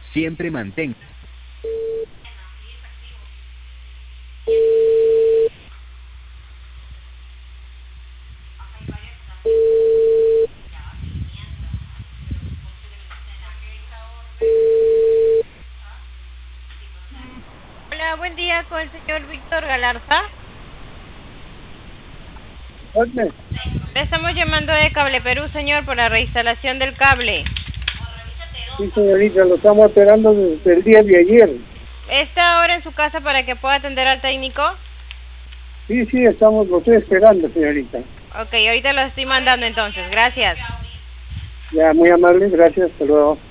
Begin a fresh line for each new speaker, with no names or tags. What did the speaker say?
Siempre mantén.
Hola, buen día con el señor Víctor Galarza.
¿Dónde?
Le estamos llamando de Cable Perú, señor, por la reinstalación del cable.
Sí, señorita, lo estamos esperando desde el día de ayer.
¿Está ahora en su casa para que pueda atender al técnico?
Sí, lo estoy esperando, señorita.
Ok, ahorita lo estoy mandando entonces, gracias.
Ya, muy amable, gracias, hasta luego.